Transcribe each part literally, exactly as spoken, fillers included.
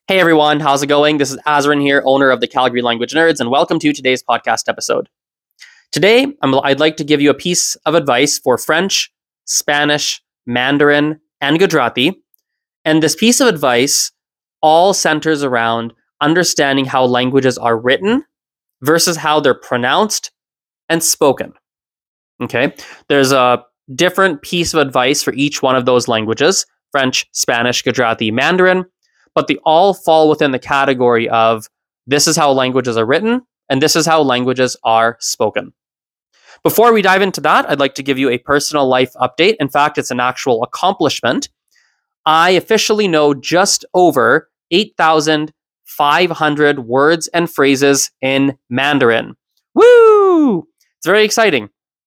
Hey everyone, how's it going? This is Azrin here, owner of the Calgary Language Nerds, and welcome to today's podcast episode. Today, I'm, I'd like to give you a piece of advice for French, Spanish, Mandarin, and Gujarati. And this piece of advice all centers around understanding how languages are written versus how they're pronounced and spoken. Okay, there's a different piece of advice for each one of those languages: French, Spanish, Gujarati, Mandarin. But they all fall within the category of this is how languages are written and this is how languages are spoken. Before we dive into that, I'd like to give you a personal life update. In fact, it's an actual accomplishment. I officially know just over eight thousand five hundred words and phrases in Mandarin. Woo! It's very exciting.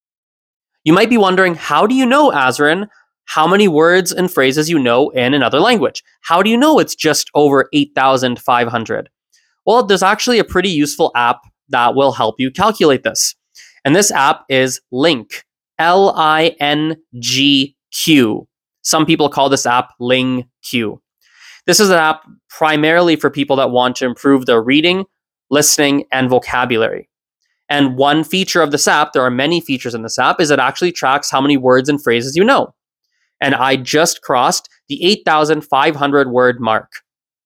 You might be wondering, how do you know, Azrin, how many words and phrases you know in another language? How do you know it's just over eight thousand five hundred? Well, there's actually a pretty useful app that will help you calculate this. And this app is Link, L I N G Q. Some people call this app Ling Q. This is an app primarily for people that want to improve their reading, listening, and vocabulary. And one feature of this app, there are many features in this app, is it actually tracks how many words and phrases you know. And I just crossed the eight thousand five hundred word mark.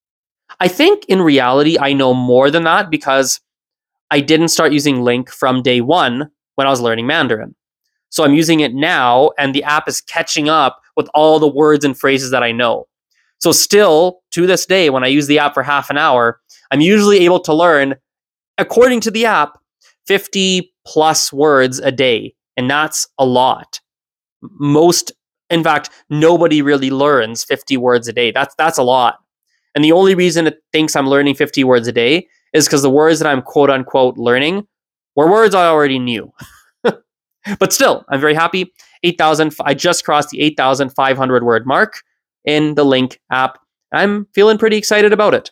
I think in reality, I know more than that because I didn't start using Link from day one when I was learning Mandarin. So I'm using it now, and the app is catching up with all the words and phrases that I know. So still, to this day, when I use the app for half an hour, I'm usually able to learn, according to the app, fifty plus words a day. And that's a lot. Most In fact, nobody really learns fifty words a day. That's that's a lot. And the only reason it thinks I'm learning fifty words a day is because the words that I'm quote unquote learning were words I already knew. But still, I'm very happy. eight thousand I just crossed the eight thousand five hundred word mark in the Link app. I'm feeling pretty excited about it.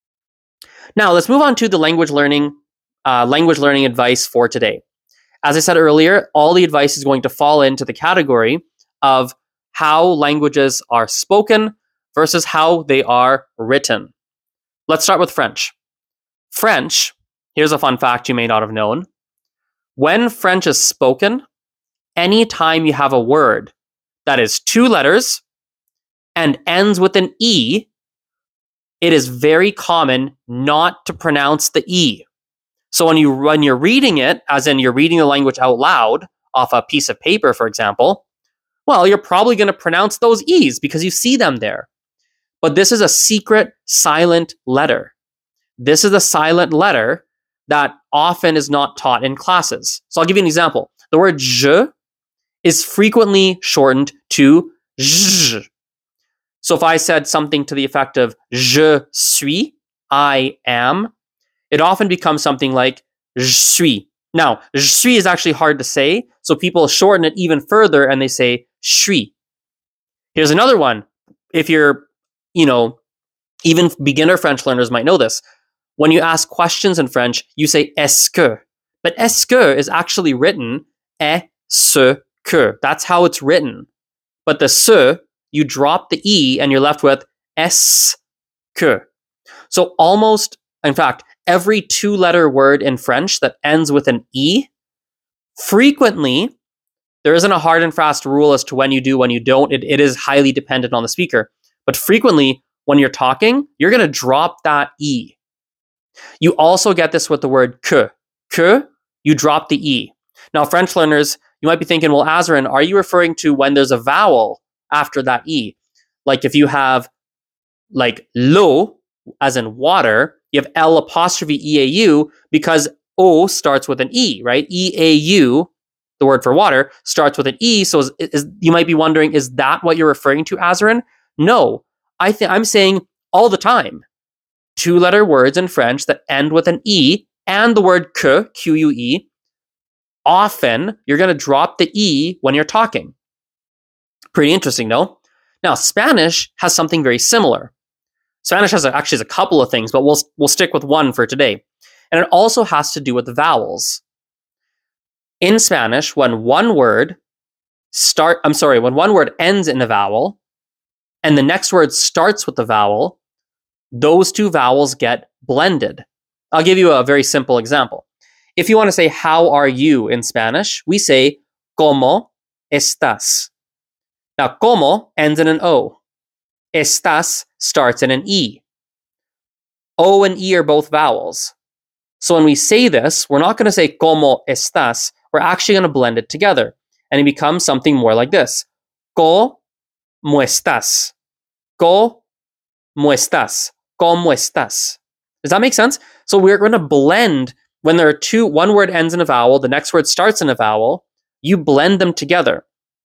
Now, let's move on to the language learning uh, language learning advice for today. As I said earlier, all the advice is going to fall into the category of how languages are spoken versus how they are written. Let's start with French. French, here's a fun fact you may not have known. When French is spoken, anytime you have a word that is two letters and ends with an E, it is very common not to pronounce the E. So when you when you're reading it, as in you're reading the language out loud off a piece of paper, for example, well, you're probably going to pronounce those E's because you see them there. But this is a secret silent letter. This is a silent letter that often is not taught in classes. So I'll give you an example. The word je is frequently shortened to zh. So if I said something to the effect of je suis, I am, it often becomes something like je suis. Now, je suis is actually hard to say, so people shorten it even further and they say suis. Here's another one. If you're, you know, even beginner French learners might know this. When you ask questions in French, you say est-ce que. But est-ce que is actually written est-ce que. That's how it's written. But the se, you drop the E and you're left with est-ce que. So almost, in fact, every two-letter word in French that ends with an E, frequently, there isn't a hard and fast rule as to when you do, when you don't. It, it is highly dependent on the speaker. But frequently, when you're talking, you're going to drop that E. You also get this with the word que. Que, you drop the E. Now, French learners, you might be thinking, well, Azrin, are you referring to when there's a vowel after that E? Like if you have like l'eau, as in water, you have L apostrophe E A U because O starts with an E, right? E A U, the word for water, starts with an E. So is, is, you might be wondering, is that what you're referring to, Azrin? No, I think I'm saying all the time. Two-letter words in French that end with an E and the word que, Q U E, often you're going to drop the E when you're talking. Pretty interesting, no? Now, Spanish has something very similar. Spanish has a, actually has a couple of things, but we'll we'll stick with one for today. And it also has to do with the vowels. In Spanish, when one word start, I'm sorry, when one word ends in a vowel and the next word starts with the vowel, those two vowels get blended. I'll give you a very simple example. If you want to say, how are you in Spanish, we say, ¿Cómo estás? Now, como ends in an O. Estás starts in an E. O and E are both vowels. So when we say this, we're not going to say ¿Cómo estás? We're actually going to blend it together. And it becomes something more like this. ¿Cómo estás? ¿Cómo estás? ¿Cómo estás? Does that make sense? So we're going to blend when there are two, one word ends in a vowel, the next word starts in a vowel, you blend them together.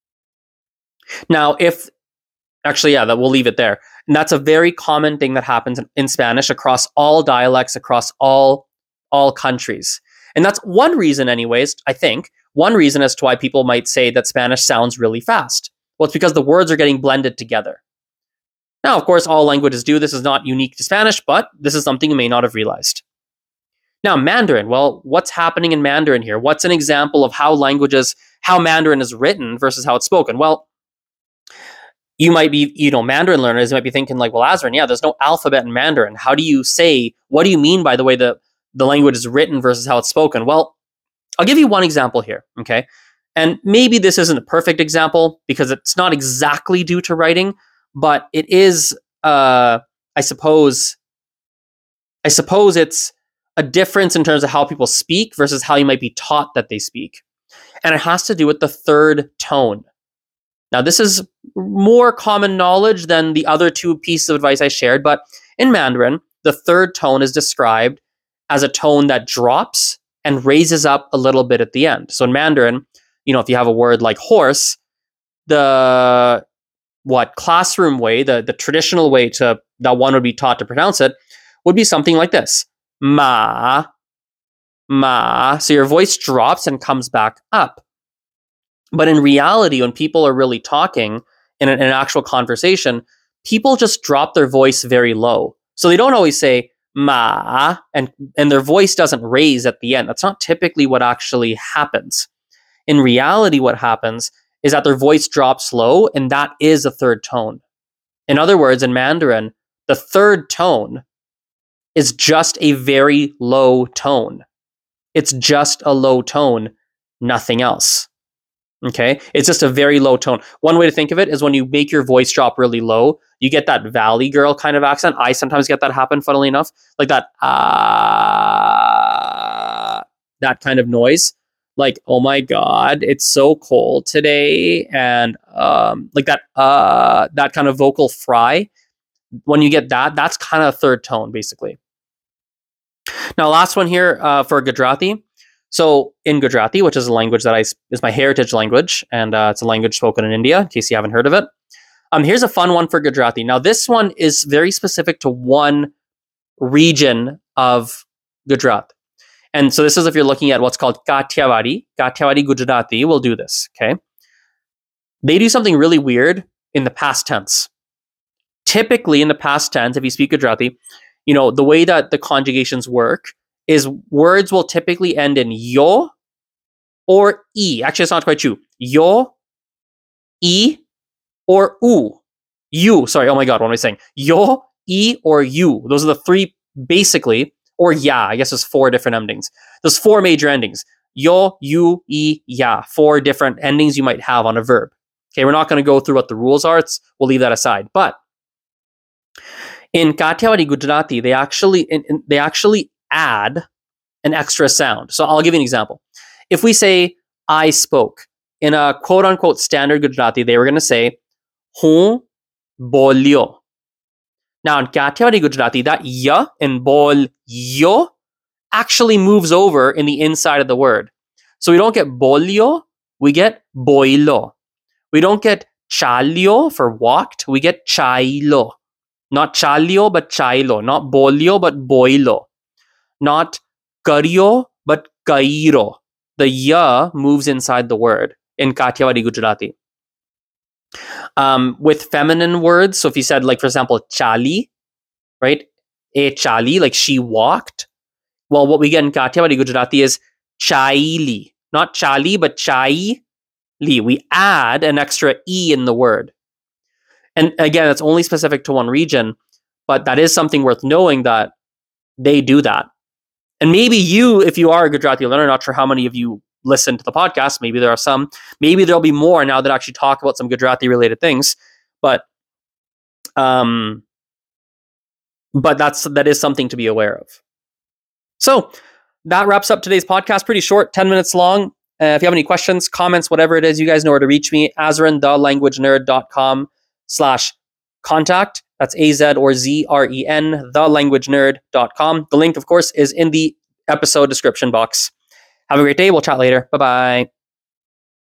Now, if, actually, yeah, that we'll leave it there. And that's a very common thing that happens in, in Spanish across all dialects, across all, all countries. And that's one reason, anyways, I think, one reason as to why people might say that Spanish sounds really fast. Well, it's because the words are getting blended together. Now, of course, all languages do. This is not unique to Spanish, but this is something you may not have realized. Now, Mandarin. Well, what's happening in Mandarin here? What's an example of how languages, how Mandarin is written versus how it's spoken? Well, you might be, you know, Mandarin learners might be thinking like, well, Azrin, yeah, there's no alphabet in Mandarin. How do you say, what do you mean by the way the, the language is written versus how it's spoken? Well, I'll give you one example here, okay? And maybe this isn't a perfect example because it's not exactly due to writing, but it is, uh, I suppose, I suppose it's a difference in terms of how people speak versus how you might be taught that they speak. And it has to do with the third tone. Now, this is more common knowledge than the other two pieces of advice I shared, but in Mandarin, the third tone is described as a tone that drops and raises up a little bit at the end. So in Mandarin, you know, if you have a word like horse, the what classroom way, the, the traditional way to that one would be taught to pronounce it, would be something like this. Ma, ma. So your voice drops and comes back up. But in reality, when people are really talking in an, in an actual conversation, people just drop their voice very low. So they don't always say ma, and, and their voice doesn't raise at the end. That's not typically what actually happens. In reality, what happens is that their voice drops low, and that is a third tone. In other words, in Mandarin, the third tone is just a very low tone. It's just a low tone, nothing else. Okay? It's just a very low tone. One way to think of it is when you make your voice drop really low, you get that valley girl kind of accent. I sometimes get that happen, funnily enough. Like that, ah, uh, that kind of noise. Like, oh my God, it's so cold today. And um, like that, uh, that kind of vocal fry. When you get that, that's kind of a third tone, basically. Now, last one here uh, for Gujarati. So in Gujarati, which is a language that I, is my heritage language, and uh, it's a language spoken in India, in case you haven't heard of it. Um, here's a fun one for Gujarati. Now, this one is very specific to one region of Gujarat. And so this is if you're looking at what's called Kathiawadi. Kathiawadi Gujarati will do this, okay? They do something really weird in the past tense. Typically, in the past tense, if you speak Gujarati, you know, the way that the conjugations work is words will typically end in yo or e. Actually, it's not quite true. Yo, e, or u. You, sorry, oh my God, what am I saying? Yo, e, or you. Those are the three, basically, or ya. I guess there's four different endings. There's four major endings. Yo, you, e, ya. Four different endings you might have on a verb. Okay, we're not going to go through what the rules are. It's, we'll leave that aside. But in Kathiawadi Gujarati, they actually in, in, they actually add an extra sound. So I'll give you an example. If we say, I spoke, in a quote-unquote standard Gujarati, they were going to say, Hun bolyo. Now, in Kathiawadi Gujarati, that ya in bolyo actually moves over in the inside of the word. So we don't get bolyo, we get boilo. We don't get chalyo for walked, we get chailo. Not chalyo, but chailo. Not bolyo, but boilo. Not karyo, but kairo. The ya moves inside the word in Kathiawadi Gujarati. Um, with feminine words, so if you said, like, for example, chali, right? A chali, like she walked. Well, what we get in Kathiawadi Gujarati is chaili. Not chali, but chaili. We add an extra e in the word. And again, it's only specific to one region, But that is something worth knowing that they do that. And maybe you, if you are a Gujarati learner, not sure how many of you listen to the podcast, maybe there are some, maybe there'll be more now that actually talk about some Gujarati related things. But um, but that's that is something to be aware of. So that wraps up today's podcast. Pretty short, ten minutes long. Uh, if you have any questions, comments, whatever it is, you guys know where to reach me. Azren, the language nerd dot com slash contact. That's A Z or Z R E N, the language nerd dot com. The link, of course, is in the episode description box. Have a great day. We'll chat later. Bye-bye.